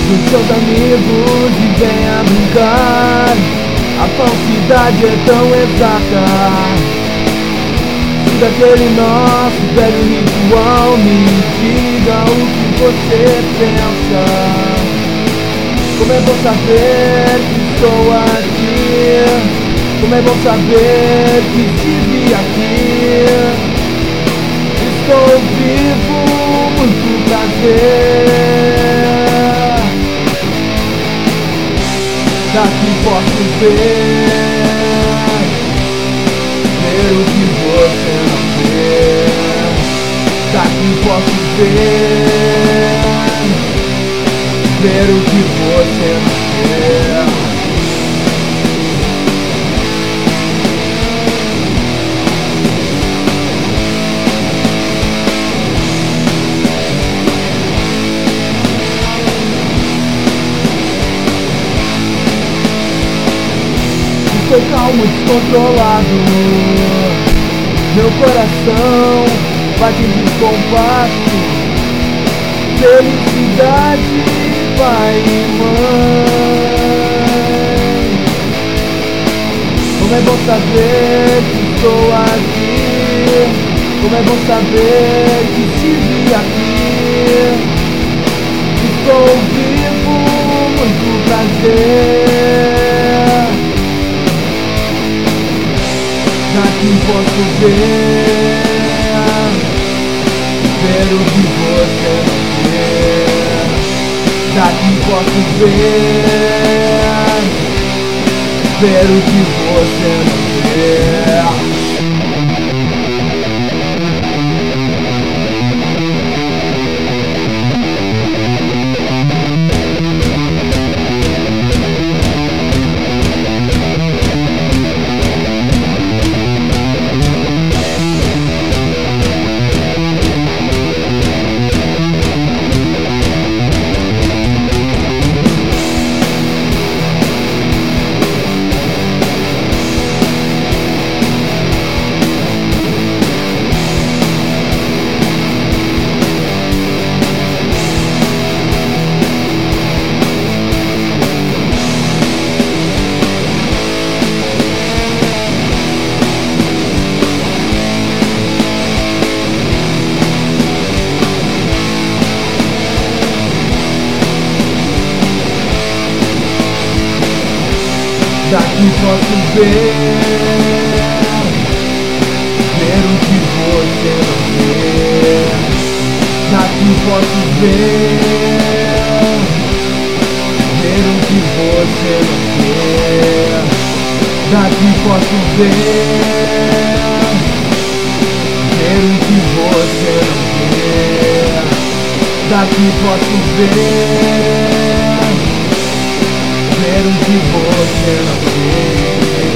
dos seus amigos e venha brincar. A falsidade é tão exata. Siga aquele nosso velho ritual. Me diga o que você pensa. Como é bom saber que estou aqui. Como é bom saber que estive aqui. Estou vivo, muito prazer. Daqui posso ver o que você não vê. Daqui posso ver o que você não vê. Estou calmo, descontrolado. Meu coração bate em descompasso. Felicidade, pai e mãe. Como é bom saber que estou aqui. Como é bom saber que estive aqui. Estou vivo, muito prazer. Daqui posso ver o que você não vê. Daqui posso ver o que você não vê. Daqui posso ver o que você não vê. Daqui posso ver o que você não vê. Daqui posso ver o que você não vê. Daqui posso ver o que você não vê.